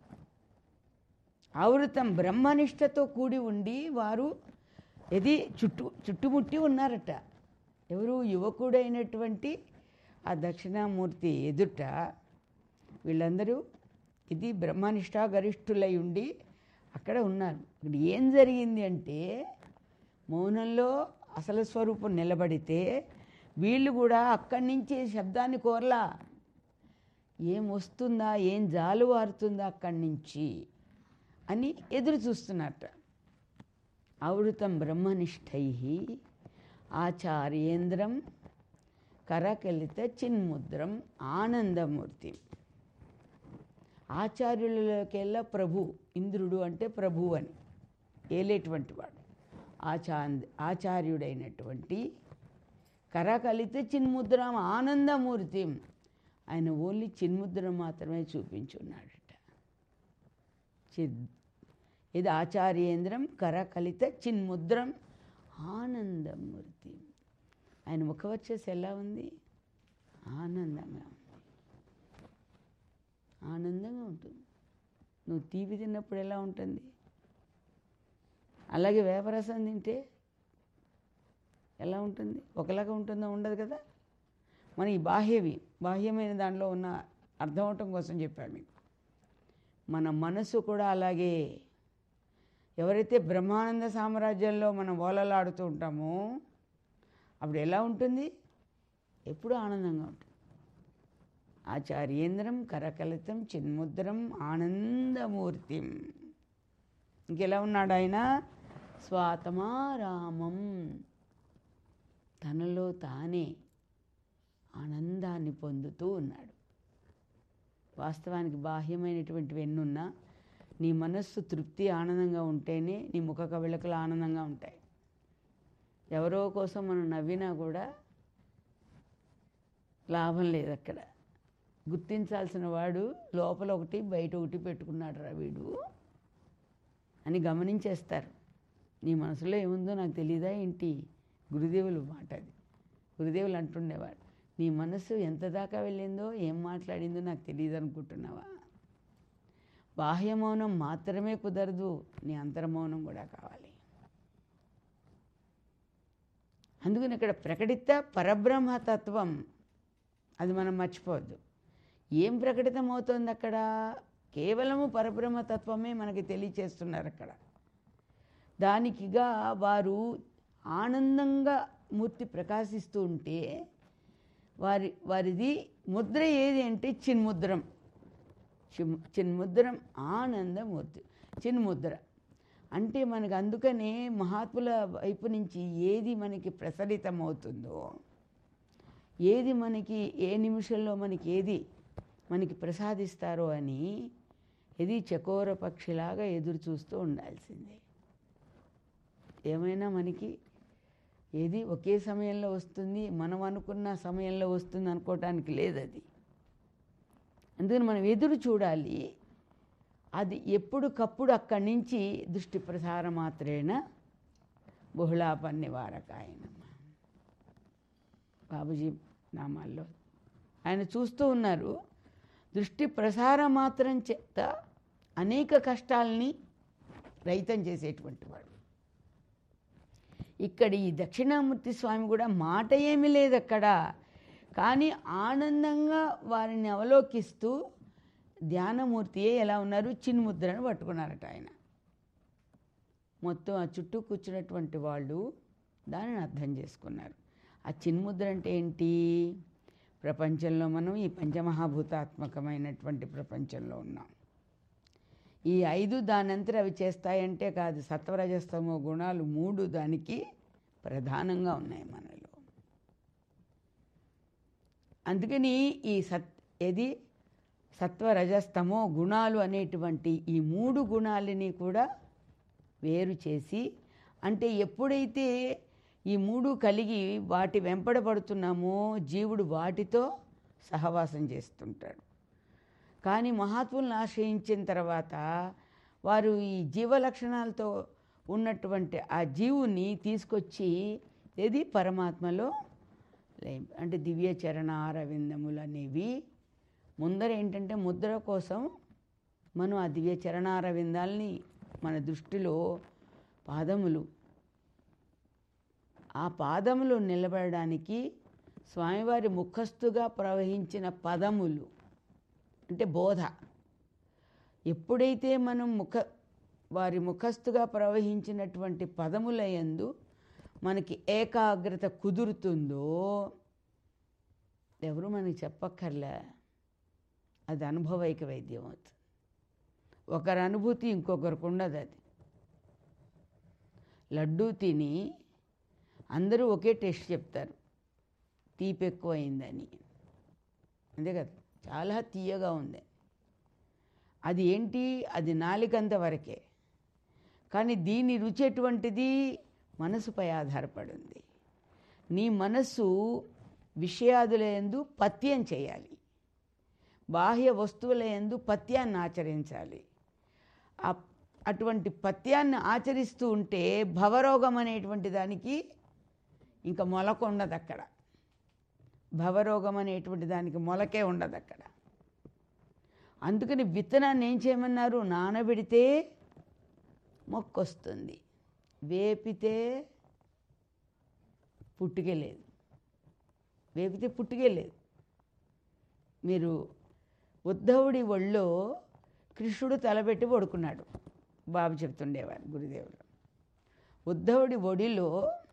ఆవృతం బ్రహ్మనిష్టతో కూడి ఉండి వారు ఇది చుట్టూ చుట్టుముట్టి ఉన్నారట. ఎవరు? యువకుడైనటువంటి ఆ దక్షిణామూర్తి ఎదుట వీళ్ళందరూ ఇది బ్రహ్మనిష్టా గరిష్ఠులై ఉండి అక్కడ ఉన్నారు. ఇక్కడ ఏం జరిగింది అంటే మౌనంలో అసలు స్వరూపం నిలబడితే వీళ్ళు కూడా అక్కడి నుంచి శబ్దాన్ని కోరలా. ఏం వస్తుందా, ఏం జాలువారుతుందా అక్కడి నుంచి అని ఎదురు చూస్తున్నట్ట. ఆవృతం బ్రహ్మనిష్టై ఆచార్యేంద్రం కరకలిత చిన్ముద్రం ఆనందమూర్తి. ఆచార్యులకెల్లా ప్రభు, ఇంద్రుడు అంటే ప్రభు అని ఏలేటువంటి వాడు. ఆచా ఆచార్యుడైనటువంటి కరకలిత చిన్ముద్రం ఆనందమూర్తి. ఆయన ఓన్లీ చిన్ముద్ర మాత్రమే చూపించున్నాడట. చిద్ ఇది ఆచార్యేంద్రం కరకలిత చిన్ముద్రం ఆనందమూర్తి. ఆయన ముఖవర్చస్సు ఎలా ఉంది? ఆనందంగా ఉంది, ఆనందంగా ఉంటుంది. నువ్వు తీపి తిన్నప్పుడు ఎలా ఉంటుంది? అలాగే వేపరసం తింటే ఎలా ఉంటుంది? ఒకలాగా ఉంటుందో ఉండదు కదా. మన ఈ బాహ్యవి బాహ్యమైన దాంట్లో ఉన్న అర్థం అవటం కోసం చెప్పాను మీకు. మన మనసు కూడా అలాగే. ఎవరైతే బ్రహ్మానంద సామ్రాజ్యంలో మనం ఓలలాడుతూ ఉంటామో అప్పుడు ఎలా ఉంటుంది? ఎప్పుడూ ఆనందంగా ఉంటుంది. ఆచార్యేంద్రం కరకలితం చిన్ముద్రం ఆనందమూర్తిం. ఇంకెలా ఉన్నాడు ఆయన? స్వాతమారామం. తనలో తానే ఆనందాన్ని పొందుతూ ఉన్నాడు. వాస్తవానికి బాహ్యమైనటువంటివి ఎన్నున్నా నీ మనస్సు తృప్తి ఆనందంగా ఉంటేనే నీ ముఖ కవళికలు ఆనందంగా ఉంటాయి. ఎవరో కోసం మనం నవ్వినా కూడా లాభం లేదు. అక్కడ గుర్తించాల్సిన వాడు లోపల ఒకటి బయట ఒకటి పెట్టుకున్నాడు రా వీడు అని గమనించేస్తారు. నీ మనసులో ఏముందో నాకు తెలియదా ఏంటి? గురుదేవులు మాట అది. గురుదేవులు అంటుండేవాడు, నీ మనసు ఎంత దాకా వెళ్ళిందో ఏం మాట్లాడిందో నాకు తెలియదు అనుకుంటున్నావా? బాహ్య మౌనం మాత్రమే కుదరదు, నీ అంతర్మౌనం కూడా కావాలి. అందుకని ఇక్కడ ప్రకటిత పరబ్రహ్మతత్వం అది మనం మర్చిపోవద్దు. ఏం ప్రకటితం అవుతుంది అక్కడ? కేవలము పరబ్రహ్మతత్వమే మనకి తెలియచేస్తున్నారు అక్కడ. దానికిగా వారు ఆనందంగా మూర్తి ప్రకాశిస్తూ ఉంటే వారి వారిది ముద్ర ఏది అంటే చిన్ముద్రం. చిన్ముద్రం ఆనందమూర్తి. చిన్ముద్ర అంటే మనకు అందుకనే మహాత్ముల వైపు నుంచి ఏది మనకి ప్రసరితమవుతుందో, ఏది మనకి ఏ నిమిషంలో మనకి ఏది మనకి ప్రసాదిస్తారో అని ఇది చకోర పక్షిలాగా ఎదురు చూస్తూ ఉండాల్సిందే. ఏమైనా మనకి ఏది ఒకే సమయంలో వస్తుంది, మనం అనుకున్న సమయంలో వస్తుంది అనుకోవటానికి లేదు అది. అందుకని మనం ఎదురు చూడాలి. అది ఎప్పుడుకప్పుడు అక్కడి నుంచి దృష్టి ప్రసార మాత్రేణ బహుళాపన్నివారకాయన బాబుజీ నామాల్లో ఆయన చూస్తూ ఉన్నారు. దృష్టి ప్రసార మాత్రం చేత అనేక కష్టాలని రహితం చేసేటువంటి వాడు. ఇక్కడ ఈ దక్షిణామూర్తి స్వామి కూడా మాట ఏమీ లేదు అక్కడ, కానీ ఆనందంగా వారిని అవలోకిస్తూ ధ్యానమూర్తియే ఎలా ఉన్నారు? చిన్ముద్రను పట్టుకున్నారట ఆయన. మొత్తం ఆ చుట్టూ కూర్చున్నటువంటి వాళ్ళు దానిని అర్థం చేసుకున్నారు. ఆ చిన్ముద్ర అంటే ఏంటి? ప్రపంచంలో మనం ఈ పంచమహాభూతాత్మకమైనటువంటి ప్రపంచంలో ఉన్నాం. ఈ ఐదు దానంతరం అవి చేస్తాయంటే కాదు, సత్వరజస్తమో గుణాలు మూడు దానికి ప్రధానంగా ఉన్నాయి మనలో. అందుకని ఈ సత్ ఏది సత్వరజస్తమో గుణాలు అనేటువంటి ఈ మూడు గుణాలని కూడా వేరు చేసి, అంటే ఎప్పుడైతే ఈ మూడు కలిగి వాటి వెంపడబడుతున్నామో జీవుడు వాటితో సహవాసం చేస్తుంటాడు. కానీ మహాత్ములను ఆశ్రయించిన తర్వాత వారు ఈ జీవ లక్షణాలతో ఉన్నటువంటి ఆ జీవుని తీసుకొచ్చి ఏది పరమాత్మలో అంటే దివ్య చరణ అరవిందములు అనేవి ముందర ఏంటంటే ముద్ర కోసం మనం ఆ దివ్య చరణారవిందాలని మన దృష్టిలో పాదములు, ఆ పాదములు నిలబడడానికి స్వామివారి ముఖస్థుగా ప్రవహించిన పదములు అంటే బోధ. ఎప్పుడైతే మనం ముఖ వారి ముఖస్థుగా ప్రవహించినటువంటి పదములయందు మనకి ఏకాగ్రత కుదురుతుందో ఎవరు మనకి చెప్పక్కర్లే, అది అనుభవైక వైద్యం అవుతుంది. ఒకరి అనుభూతి ఇంకొకరికి ఉండదు. అది లడ్డూ తిని అందరూ ఒకే టేస్ట్ చెప్తారు, తీపి ఎక్కువైందని. అంతే కదా, చాలా తీయగా ఉంది. అది ఏంటి? అది నాలికంత వరకే. కానీ దీని రుచి ఎటువంటిది? మనసుపై ఆధారపడి ఉంది. నీ మనస్సు విషయాదుల యందు పత్యం చేయాలి, బాహ్య వస్తువుల యందు పత్యాన్ని ఆచరించాలి. ఆ అటువంటి పథ్యాన్ని ఆచరిస్తూ ఉంటే భవరోగం అనేటువంటి దానికి ఇంకా మొలక ఉండదు అక్కడ. భవరోగం అనేటువంటి దానికి మొలకే ఉండదు అక్కడ. అందుకని విత్తనాన్ని ఏం చేయమన్నారు? నానబెడితే మొక్కొస్తుంది, వేపితే పుట్టుకే లేదు. వేపితే పుట్టుకే లేదు. మీరు ఉద్ధవుడి ఒళ్ళో కృష్ణుడు తలపెట్టి పడుకున్నాడు. బాబు చెప్తుండేవారు గురుదేవుడు. ఉద్ధవుడి ఒడిలో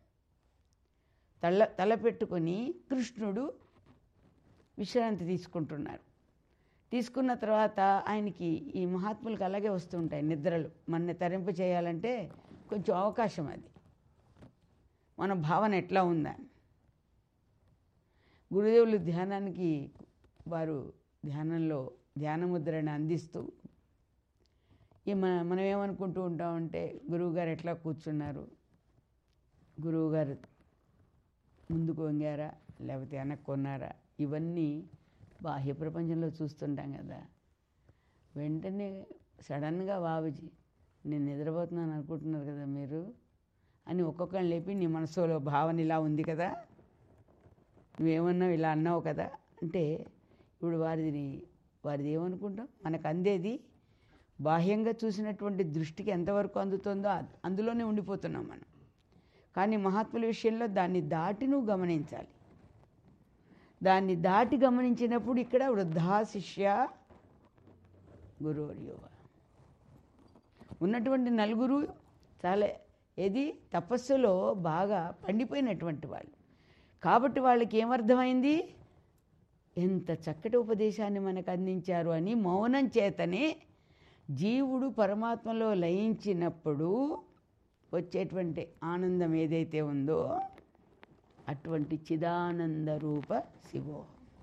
తల తలపెట్టుకొని కృష్ణుడు విశ్రాంతి తీసుకుంటున్నారు. తీసుకున్న తర్వాత ఆయనకి ఈ మహాత్ములకు అలాగే వస్తుంటాయి నిద్రలు. మన తరింప చేయాలంటే కొంచెం అవకాశం, అది మన భావన ఎట్లా ఉందని. గురుదేవులు ధ్యానానికి వారు ధ్యానంలో ధ్యానముద్రని అందిస్తూ ఈ మన మనం ఏమనుకుంటూ ఉంటామంటే గురువుగారు ఎట్లా కూర్చున్నారు, గురువుగారు ముందుకు వంగారా లేకపోతే వెనక్కి కొన్నారా, ఇవన్నీ బాహ్య ప్రపంచంలో చూస్తుంటాం కదా. వెంటనే సడన్గా బాబుజీ నేను నిద్రపోతున్నాను అనుకుంటున్నారు కదా మీరు అని ఒక్కొక్కరిని లేపి నీ మనసులో భావన ఇలా ఉంది కదా, నువ్వేమన్నావు ఇలా అన్నావు కదా అంటే ఇప్పుడు వారిది వారిది ఏమనుకుంటాం? మనకు అందేది బాహ్యంగా చూసినటువంటి దృష్టికి ఎంతవరకు అందుతుందో అందులోనే ఉండిపోతున్నాం మనం. కానీ మహాత్ముల విషయంలో దాన్ని దాటి నువ్వు గమనించాలి. దాన్ని దాటి గమనించినప్పుడు ఇక్కడ వృద్ధా శిష్య గురువర్యువ ఉన్నటువంటి నలుగురు చాలా ఏది తపస్సులో బాగా పండిపోయినటువంటి వాళ్ళు. కాబట్టి వాళ్ళకి ఏమర్థమైంది? ఎంత చక్కటి ఉపదేశాన్ని మనకు అందించారు అని. మౌనం చేతనే జీవుడు పరమాత్మలో లయించినప్పుడు వచ్చేటువంటి ఆనందం ఏదైతే ఉందో అటువంటి చిదానంద రూప శివో.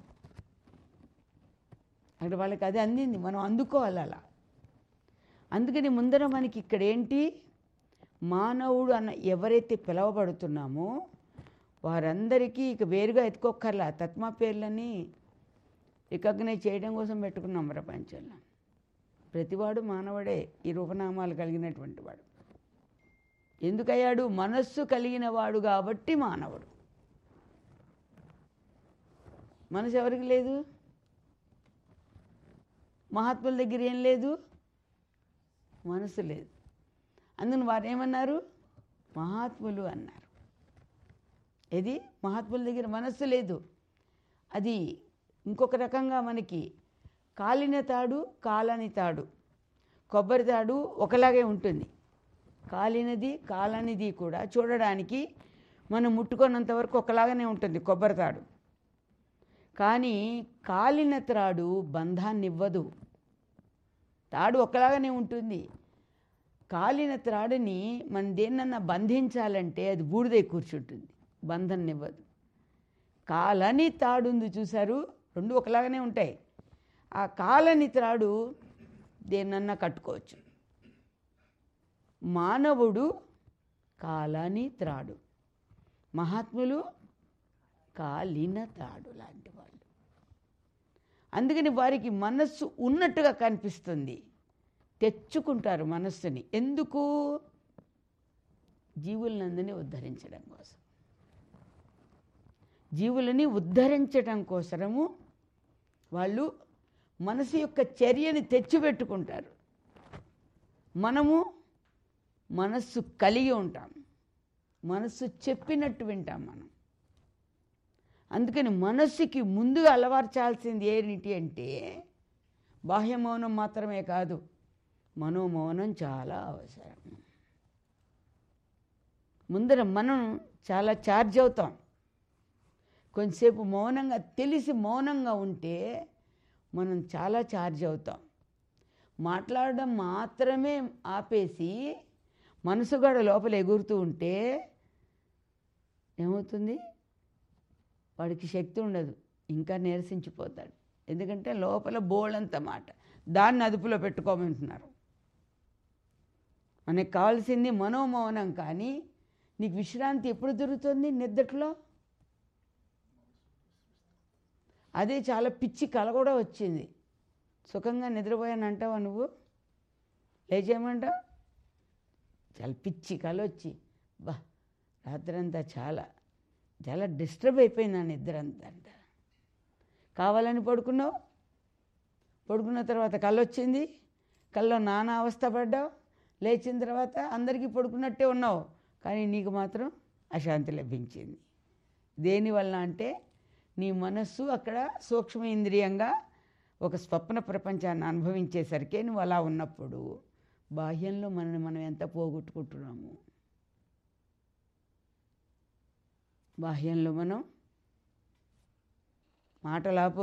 అక్కడ వాళ్ళకి అది అందింది, మనం అందుకోవాలి అలా. అందుకని ముందర మనకి ఇక్కడ ఏంటి, మానవుడు అన్న ఎవరైతే పిలవబడుతున్నామో వారందరికీ ఇక వేరుగా ఎత్తుకోక్కర్లా. తత్మా పేర్లని రికగ్నైజ్ చేయడం కోసం పెట్టుకున్నాం ప్రపంచంలో. ప్రతివాడు మానవుడే, ఈ రూపనామాలు కలిగినటువంటి వాడు. ఎందుకయ్యాడు? మనస్సు కలిగిన వాడు కాబట్టి మానవుడు. మనసు ఎవరికి లేదు? మహాత్ముల దగ్గర ఏం లేదు? మనసు లేదు. అందుకని వారు ఏమన్నారు? మహాత్ములు అన్నారు. ఇది మహాత్ముల దగ్గర మనస్సు లేదు. అది ఇంకొక రకంగా మనకి కాలిన తాడు కాలని తాడు, కొబ్బరి తాడు ఒకలాగే ఉంటుంది. కాలినది కాలనిది కూడా చూడడానికి మనం ముట్టుకున్నంత వరకు ఒకలాగానే ఉంటుంది కొబ్బరి తాడు. కానీ కాలిన త్రాడు బంధాన్ని ఇవ్వదు. తాడు ఒకలాగానే ఉంటుంది. కాలిన త్రాడుని మనం దేన్నన్నా బంధించాలంటే అది బూడిదై కూర్చుంటుంది, బంధాన్ని ఇవ్వదు. కాలని తాడు ఉంది చూశారు, రెండు ఒకలాగానే ఉంటాయి. ఆ కాలని త్రాడు దేన్నన్నా కట్టుకోవచ్చు. మానవుడు కాలని త్రాడు, మహాత్ములు కాలిన తాడు లాంటి వాళ్ళు. అందుకని వారికి మనస్సు ఉన్నట్టుగా కనిపిస్తుంది. తెచ్చుకుంటారు మనస్సుని. ఎందుకు? జీవులందరినీ ఉద్ధరించడం కోసం. జీవులని ఉద్ధరించడం కోసము వాళ్ళు మనసు యొక్క చర్యని తెచ్చిపెట్టుకుంటారు. మనము మనస్సు కలిగి ఉంటాం, మనస్సు చెప్పినట్టు వింటాం మనం. అందుకని మనస్సుకి ముందుగా అలవర్చాల్సింది ఏంటి అంటే బాహ్య మౌనం మాత్రమే కాదు, మనోమౌనం చాలా అవసరం. ముందర మనం చాలా ఛార్జ్ అవుతాం. కొంచెంసేపు మౌనంగా తెలిసి మౌనంగా ఉంటే మనం చాలా ఛార్జ్ అవుతాం. మాట్లాడడం మాత్రమే ఆపేసి మనసు కూడా లోపల ఎగురుతూ ఉంటే ఏమవుతుంది? వాడికి శక్తి ఉండదు, ఇంకా నీరసించిపోతాడు. ఎందుకంటే లోపల బోళంత మాట, దాన్ని అదుపులో పెట్టుకోమంటున్నారు. మనకు కావాల్సింది మనోమౌనం. కానీ నీకు విశ్రాంతి ఎప్పుడు దొరుకుతుంది? నిద్రలో. అదే చాలా పిచ్చి కల కూడా వచ్చింది. సుఖంగా నిద్రపోయాను అంటావా? నువ్వు లేచేయమంటావు? చాలా పిచ్చి కల వచ్చి బా రాత్రంతా చాలా చాలా డిస్టర్బ్ అయిపోయింది నా నిద్ర అంతా అంట. కావాలని పడుకున్నావు, పడుకున్న తర్వాత కళ్ళు వచ్చింది, కళ్ళలో నానా అవస్థ పడ్డావు, లేచిన తర్వాత అందరికీ పడుకున్నట్టే ఉన్నావు, కానీ నీకు మాత్రం అశాంతి లభించింది. దేనివల్ల అంటే నీ మనస్సు అక్కడ సూక్ష్మ ఇంద్రియంగా ఒక స్వప్న ప్రపంచాన్ని అనుభవించేసరికి నువ్వు అలా ఉన్నప్పుడు బాహ్యంలో మనల్ని మనం ఎంత పోగొట్టుకుంటున్నాము. బాహ్యంలో మనం మాటలాపో,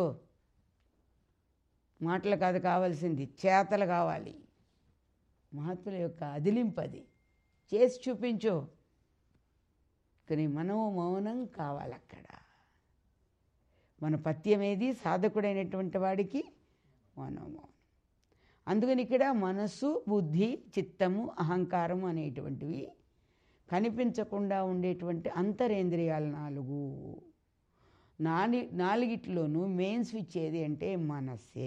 మాటలు కాదు కావాల్సింది, చేతలు కావాలి. మహాత్ముల యొక్క అదిలింపది చేసి చూపించు. కానీ మనం మౌనం కావాలి. అక్కడ మన పత్యమేది సాధకుడైనటువంటి వాడికి మౌనం. అందుకని ఇక్కడ మనస్సు, బుద్ధి, చిత్తము, అహంకారము అనేటువంటివి కనిపించకుండా ఉండేటువంటి అంతరేంద్రియాలు నాలుగు. నాలి నాలుగిట్లోనూ మెయిన్ స్విచ్ ఏది అంటే మనస్సే.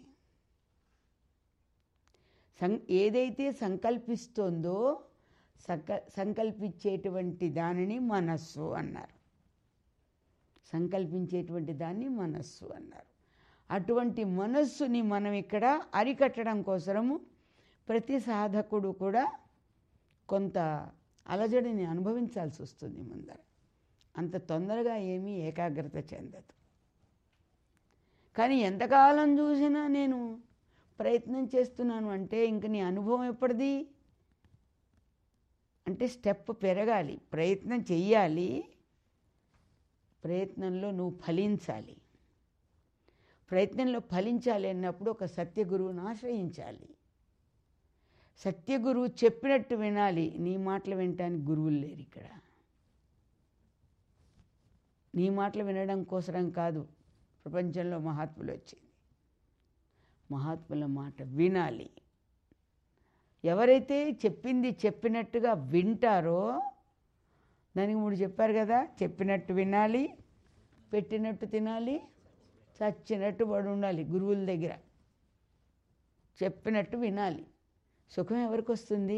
సం ఏదైతే సంకల్పిస్తోందో సంక సంకల్పించేటువంటి దానిని మనస్సు అన్నారు. సంకల్పించేటువంటి దాన్ని మనస్సు అన్నారు. అటువంటి మనస్సుని మనం ఇక్కడ అరికట్టడం కోసము ప్రతి సాధకుడు కూడా కొంత అలజడిని అనుభవించాల్సి వస్తుంది ముందర. అంత తొందరగా ఏమీ ఏకాగ్రత చెందదు. కానీ ఎంతకాలం చూసినా నేను ప్రయత్నం చేస్తున్నాను అంటే ఇంక నీ అనుభవం ఎప్పటిది అంటే స్టెప్ పెరగాలి, ప్రయత్నం చెయ్యాలి, ప్రయత్నంలో నువ్వు ఫలించాలి. ప్రయత్నంలో ఫలించాలి అన్నప్పుడు ఒక సత్యగురువుని ఆశ్రయించాలి. సత్యగురువు చెప్పినట్టు వినాలి. నీ మాటలు వినటానికి గురువులు లేరు ఇక్కడ. నీ మాటలు వినడం కోసరం కాదు ప్రపంచంలో మహాత్ములు వచ్చింది. మహాత్ముల మాట వినాలి. ఎవరైతే చెప్పింది చెప్పినట్టుగా వింటారో, దానికి మూడు చెప్పారు కదా, చెప్పినట్టు వినాలి, పెట్టినట్టు తినాలి, చచ్చినట్టు పడి ఉండాలి. గురువుల దగ్గర చెప్పినట్టు వినాలి. సుఖం ఎవరికి వస్తుంది?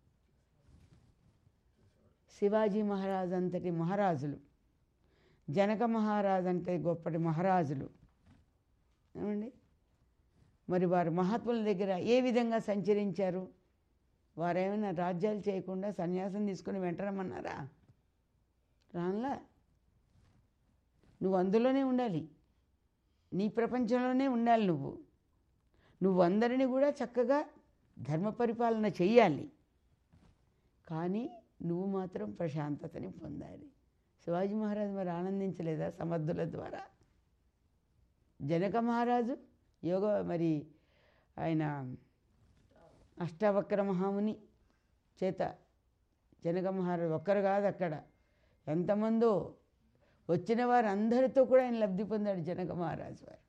శివాజీ మహారాజు అంతటి మహారాజులు, జనక మహారాజు అంటే గొప్పటి మహారాజులు ఏమండి, మరి వారు మహాత్ముల దగ్గర ఏ విధంగా సంచరించారు? వారేమైనా రాజ్యాలు చేయకుండా సన్యాసం తీసుకుని వెంటరమన్నారా? రాన్లా. నువ్వు అందులోనే ఉండాలి, నీ ప్రపంచంలోనే ఉండాలి. నువ్వు నువ్వు అందరినీ కూడా చక్కగా ధర్మ పరిపాలన చెయ్యాలి, కానీ నువ్వు మాత్రం ప్రశాంతతని పొందాలి. శివాజీ మహారాజు మరి ఆనందించలేదా సమర్థుల ద్వారా? జనక మహారాజు యోగ మరి ఆయన అష్టావక్ర మహాముని చేత జనక మహారాజు ఒక్కరు కాదు, అక్కడ ఎంతమందో వచ్చిన వారు అందరితో కూడా ఆయన లబ్ధి పొందాడు జనక మహారాజు వారు.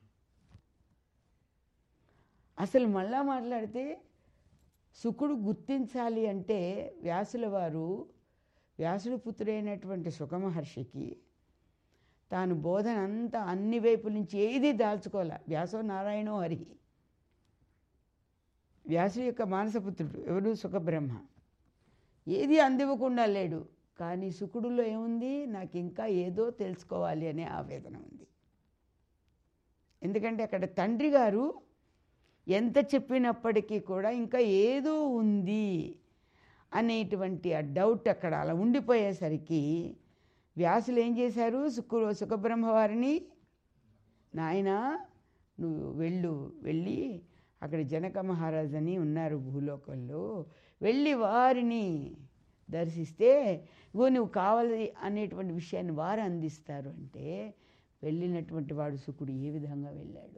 అసలు మళ్ళా మాట్లాడితే శుకుడు గుర్తించాలి అంటే వ్యాసుల వారు, వ్యాసుడు పుత్రుడైనటువంటి శుకమహర్షికి తాను బోధన అంతా అన్ని వైపుల నుంచి ఏది దాల్చుకోలే. వ్యాసో నారాయణో హరి. వ్యాసుడి యొక్క మానసపుత్రుడు ఎవరు? సుఖబ్రహ్మ. ఏది అందివ్వకుండా లేడు. కానీ శుకుడులో ఏముంది? నాకు ఇంకా ఏదో తెలుసుకోవాలి అనే ఆవేదన ఉంది. ఎందుకంటే అక్కడ తండ్రి గారు ఎంత చెప్పినప్పటికీ కూడా ఇంకా ఏదో ఉంది అనేటువంటి ఆ డౌట్ అక్కడ అలా ఉండిపోయేసరికి వ్యాసులు ఏం చేశారు? సుకు సుఖబ్రహ్మ వారిని, నాయనా నువ్వు వెళ్ళు, వెళ్ళి అక్కడ జనక మహారాజు అని ఉన్నారు భూలోకంలో, వెళ్ళి వారిని దర్శిస్తే ఇగో నువ్వు కావాలి అనేటువంటి విషయాన్ని వారు అందిస్తారు అంటే వెళ్ళినటువంటి వాడు శుకుడు ఏ విధంగా వెళ్ళాడు,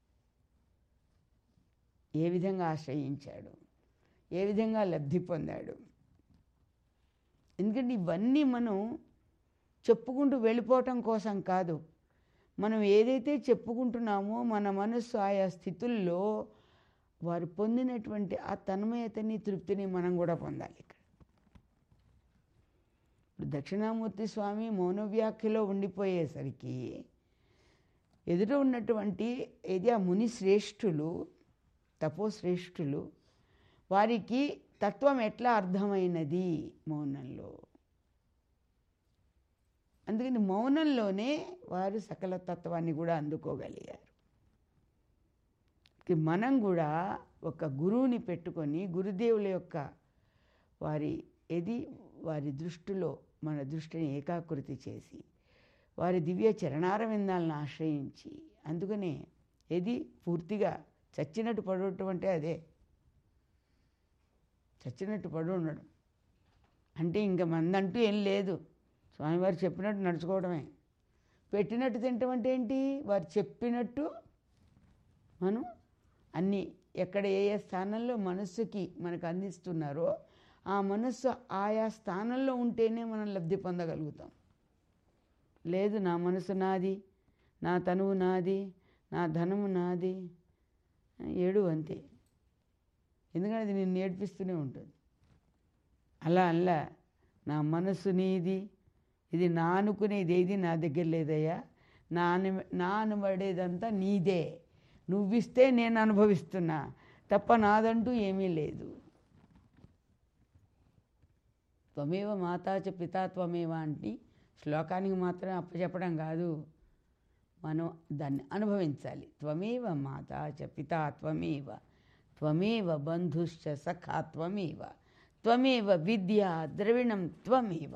ఏ విధంగా ఆశ్రయించాడు, ఏ విధంగా లబ్ధి పొందాడు? ఎందుకంటే ఇవన్నీ మనం చెప్పుకుంటూ వెళ్ళిపోవటం కోసం కాదు. మనం ఏదైతే చెప్పుకుంటున్నామో మన మనస్సు ఆయా స్థితుల్లో వారు పొందినటువంటి ఆ తన్మయతని, తృప్తిని మనం కూడా పొందాలి. ఇక్కడ ఇప్పుడు దక్షిణామూర్తి స్వామి మౌనవ్యాఖ్యలో ఉండిపోయేసరికి ఎదుట ఉన్నటువంటి ఏది ఆ ముని శ్రేష్ఠులు, తపోశ్రేష్ఠులు, వారికి తత్వం ఎట్లా అర్థమైనది మౌనంలో. అందుకని మౌనంలోనే వారు సకల తత్వాన్ని కూడా అందుకోగలిగారు. మనం కూడా ఒక గురువుని పెట్టుకొని గురుదేవుల యొక్క వారి ఏది వారి దృష్టిలో మన దృష్టిని ఏకాకృతి చేసి వారి దివ్య చరణారవిందాలను ఆశ్రయించి, అందుకనే ఏది పూర్తిగా చచ్చినట్టు పడటం అంటే అదే. చచ్చినట్టు పడి ఉండడం అంటే ఇంక మందంటూ ఏం లేదు, స్వామివారు చెప్పినట్టు నడుచుకోవడమే. పెట్టినట్టు తినటం అంటే ఏంటి? వారు చెప్పినట్టు మనం అన్నీ ఎక్కడ ఏ ఏ స్థానంలో మనస్సుకి మనకు అందిస్తున్నారో ఆ మనస్సు ఆయా స్థానంలో ఉంటేనే మనం లబ్ధి పొందగలుగుతాం. లేదు నా మనసు నాది, నా తనువు నాది, నా ధనము నాది, ఏడు అంతే. ఎందుకంటే అది నేను నేర్పిస్తూనే ఉంటుంది. అలా అలా నా మనసు నీది, ఇది నా అనుకునేది ఏది నా దగ్గర లేదయ్యా, నా అను నా అనబడేదంతా నీదే, నువ్విస్తే నేను అనుభవిస్తున్నా తప్ప నాదంటూ ఏమీ లేదు. త్వమేవ మాతాచ పితా త్వమేవ అంటే శ్లోకానికి మాత్రం అప్పచెప్పడం కాదు, మనం దాన్ని అనుభవించాలి. త్వమేవ మాతాచ పితా త్వమేవ, త్వమేవ బంధుశ్చ సఖా త్వమేవ, త్వమేవ విద్యా ద్రవిణం త్వమేవ.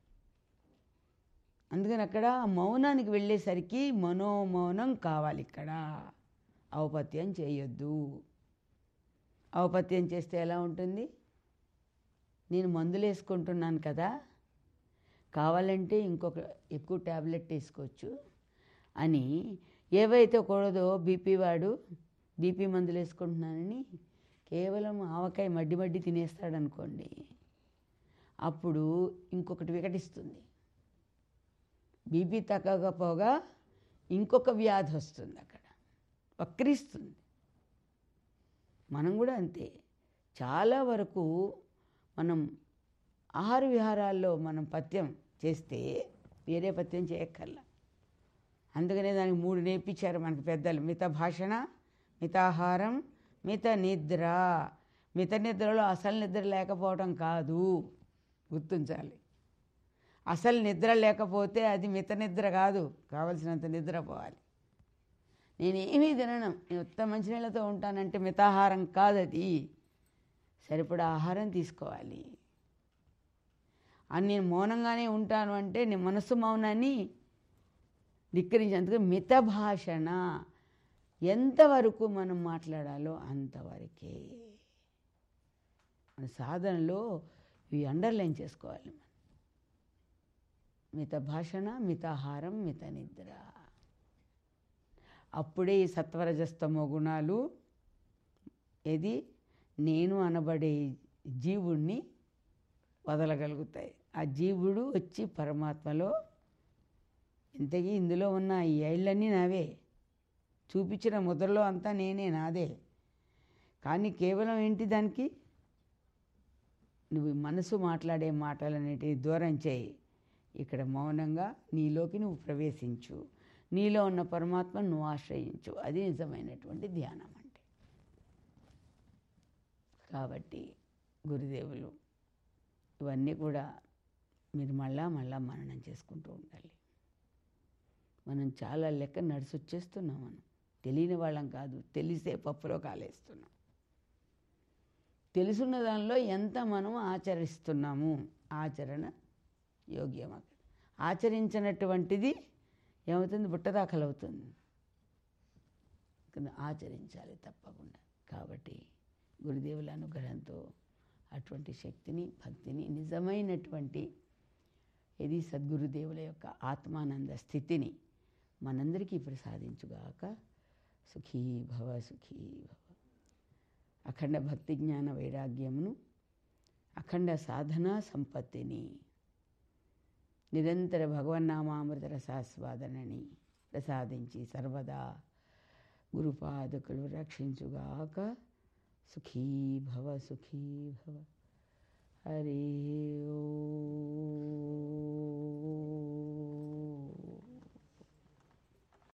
అందుకని అక్కడ మౌనానికి వెళ్ళేసరికి మనోమౌనం కావాలి. ఇక్కడ ఔపత్యం చేయొద్దు. ఔపత్యం చేస్తే ఎలా ఉంటుంది? నేను మందులు వేసుకుంటున్నాను కదా, కావాలంటే ఇంకొక ఎక్కువ ట్యాబ్లెట్ వేసుకోవచ్చు అని ఏవైతే కూడదో బీపీ వాడు బీపీ మందులు వేసుకుంటున్నానని కేవలం ఆవకాయ మడ్డి మడ్డి తినేస్తాడనుకోండి, అప్పుడు ఇంకొకటి వికటిస్తుంది. బీపీ తగ్గకపోగా ఇంకొక వ్యాధి వస్తుంది, అక్కడ వక్రిస్తుంది. మనం కూడా అంతే. చాలా వరకు మనం ఆహార విహారాల్లో మనం పథ్యం చేస్తే వేరే పథ్యం చేయక్కర్లా. అందుకనే దానికి మూడు నేర్పించారు మనకి పెద్దలు: మిత భాషణ, మితాహారం, మిత నిద్ర. మిత నిద్రలో అసలు నిద్ర లేకపోవడం కాదు, గుర్తుంచాలి. అసలు నిద్ర లేకపోతే అది మిత నిద్ర కాదు, కావలసినంత నిద్రపోవాలి. నేనేమీ తినను, నేను ఉత్త మంచినీళ్ళతో ఉంటానంటే మితాహారం కాదు, అది సరిపడా ఆహారం తీసుకోవాలి. అని నేను మౌనంగానే ఉంటాను అంటే నీ మనసు మౌనాన్ని ధిక్కరించేందుకు మిత భాషణ. ఎంతవరకు మనం మాట్లాడాలో అంతవరకే. మన సాధనలో ఇవి అండర్లైన్ చేసుకోవాలి. మనం మిత భాషణ, మితాహారం, మిత నిద్ర. అప్పుడే ఈ సత్వరజస్తమో గుణాలు ఏది నేను అనబడే జీవుణ్ణి వదలగలుగుతాయి. ఆ జీవుడు వచ్చి పరమాత్మలో, ఇంతకీ ఇందులో ఉన్న ఈ ఐళ్ళన్నీ నావే, చూపించిన ముద్రలో అంతా నేనే, నాదే. కానీ కేవలం ఏంటి, దానికి నువ్వు మనసు మాట్లాడే మాటలన్నిటిని దూరం చేయి. ఇక్కడ మౌనంగా నీలోకి నువ్వు ప్రవేశించు, నీలో ఉన్న పరమాత్మను నువ్వు ఆశ్రయించు. అది నిజమైనటువంటి ధ్యానం అంటే. కాబట్టి గురుదేవులు ఇవన్నీ కూడా మీరు మళ్ళా మళ్ళా మననం చేసుకుంటూ ఉండాలి. మనం చాలా లెక్క నడిచి వచ్చేస్తున్నాం. మనం తెలియని వాళ్ళం కాదు, తెలిసే పప్పులో కాలేస్తున్నాం. తెలుసున్న దానిలో ఎంత మనం ఆచరిస్తున్నాము, ఆచరణ యోగ్యం. అక్కడ ఆచరించినటువంటిది ఏమవుతుంది? బుట్టదాఖలవుతుంది. ఆచరించాలి తప్పకుండా. కాబట్టి గురుదేవుల అనుగ్రహంతో అటువంటి శక్తిని, భక్తిని, నిజమైనటువంటి ఇది సద్గురుదేవుల యొక్క ఆత్మానంద స్థితిని మనందరికీ ప్రసాదించుగాక. సుఖీ భవ, సుఖీ భవ. అఖండ భక్తి జ్ఞాన వైరాగ్యమును, అఖండ సాధనా సంపత్తిని, నిరంతర భగవన్నామామృత రసాస్వాదనని ప్రసాదించి సర్వదా గురుపాదకులు రక్షించుగాక. సుఖీ భవ, సుఖీ భవ. హరి ఓం.